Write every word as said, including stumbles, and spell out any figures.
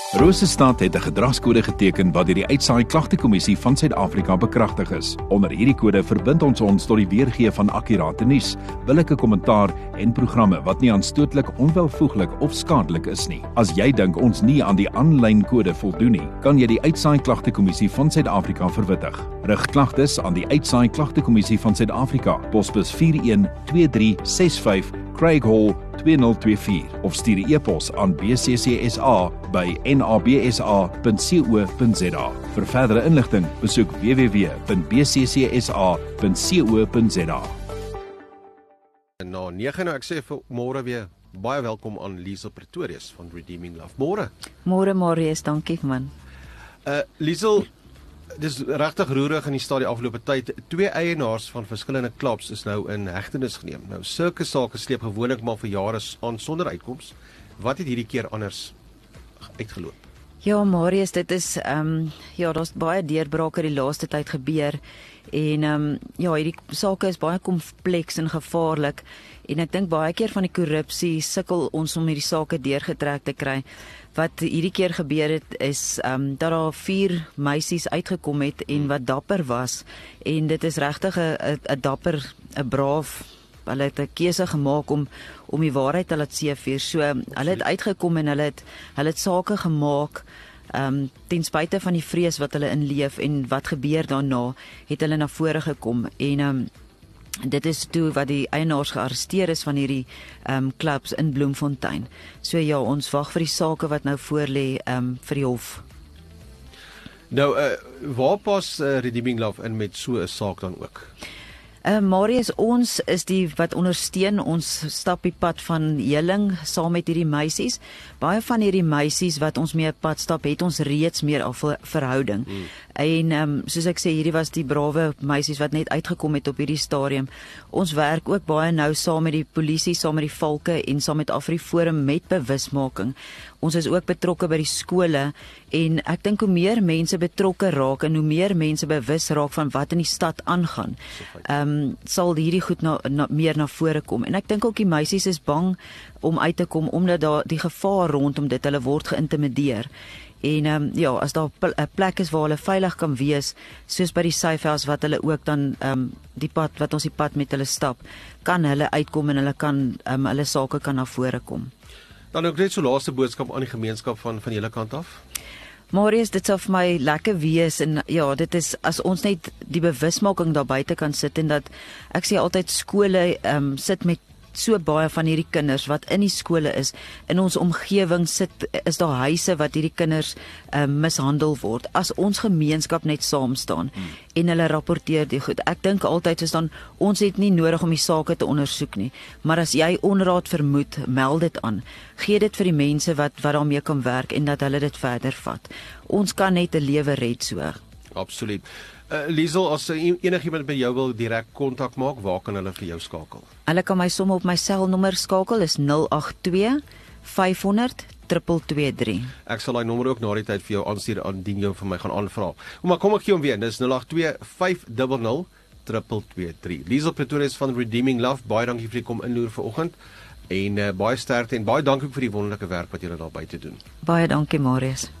Rosestad het 'n gedragskode geteken wat deur die Uitsaai Klagtekommissie van Suid-Afrika bekragtig is. Onder hierdie kode verbind ons ons tot die weergee van akkurate nuus, billike kommentaar en programme wat nie aanstootlik, onwelvoeglik of skadelik is nie. As jy dink ons nie aan die aanlyn kode voldoen nie, kan jy die Uitsaai Klagtekommissie van Suid-Afrika verwittig. Rig klagtes aan die Uitsaai Klagtekommissie van Suid-Afrika, posbus vier een twee drie ses vyf, Craig Hall twee nul twee vier of stuur 'n e-pos aan b c c s a by n a b s a punt co punt z a. Vir verdere inligting, besoek w w w punt b c c s a punt co punt z a. Nou, nege nou ek sê vir môre weer baie welkom aan Liesel Pretorius van Redeeming Love. Môre. Môre Marius, dankie man. Uh Liesel, dis regtig roerig in die stad die afgelope tyd. Twee eienaars van verskillende klubs is nou in hegtenis geneem. Nou sulke sake sleep gewoonlik maar vir jare aan sonder uitkoms. Wat het hierdie keer anders uitgeloop? Ja Marius, dit is ehm um, ja, daar's baie deurbrake die laaste tyd gebeur en ehm um, ja, hierdie sake is baie kompleks en gevaarlik en ek dink baie keer van die korrupsie sukkel ons om hierdie sake deurgetrek te kry. Wat hierdie keer gebeur het is um, dat daar vier meisies uitgekom het en wat dapper was en dit is regtig 'n 'n dapper, 'n braaf, hulle het 'n keuse gemaak om om die waarheid te laat seevier. So hulle het uitgekom en hulle het hulle het sake gemaak um, ten spyte van die vrees wat hulle inleef en wat gebeur daarna het hulle na vore gekom en um, dit is toe wat die eienaars gearresteer is van hierdie um, clubs in Bloemfontein. So ja, ons wag vir die sake wat nou voorlê um, vir die hof. Nou, uh, waar pas uh, Redeeming Love in met so 'n saak dan ook? Uh, Marius, ons is die wat ondersteun, ons stap die pad van heling saam met hierdie meisies. Baie van hierdie meisies wat ons mee 'n pad stap, het ons reeds meer al verhouding. Mm. En um, soos ek sê, hierdie was die brawe meisies wat net uitgekom het op hierdie stadium. Ons werk ook baie nou saam met die polisie, saam met die valke en saam met AfriForum met bewusmaking. Ons is ook betrokke by die skole en ek dink hoe meer mense betrokke raak en hoe meer mense bewus raak van wat in die stad aangaan, um, sal hierdie goed na, na, meer na vore kom. En ek dink ook die meisies is bang om uit te kom omdat daar die gevaar rondom dit, hulle word geïntimideer. En um, ja, as daar 'n plek is waar hulle veilig kan wees, soos by die Safe House wat hulle ook dan um, die pad wat ons die pad met hulle stap, kan hulle uitkom en hulle kan um, hulle sake kan na vore kom. Dan ook net so laaste boodskap aan die gemeenskap van van julle kant af. Marius, dit sal vir my lekker wees en ja, dit is as ons net die bewusmaking daar buite kan sit en dat ek sê altyd skole um, sit met so baie van hierdie kinders wat in die skole is, in ons omgewing sit, is daar huise wat hierdie kinders um, mishandel word. As ons gemeenskap net saam staan hmm. en hulle rapporteer die goed. Ek dink altyd is dan, ons het nie nodig om die sake te ondersoek nie, maar as jy onraad vermoed, meld dit aan. Gee dit vir die mense wat, wat daarmee kan werk en dat hulle dit verder vat. Ons kan net 'n lewe red so. Absoluut. Uh, Liesel, as enigiemand met jou wil direk kontak maak, waar kan hulle vir jou skakel? Hulle kan my sommer op my selnommer skakel, is nul agt twee vyf honderd twee twee twee drie. Ek sal daai nommer ook na die tyd vir jou aanstuur indien jy vir my gaan aanvra. Maar kom ek gee hom weer, dis nul agt twee vyf nul nul twee twee twee drie. Liesel Pretorius van Redeeming Love, baie dankie vir die kom inloer vanoggend en uh, baie sterkte en baie dankie vir die wonderlike werk wat julle daar buite doen. Baie dankie Marius.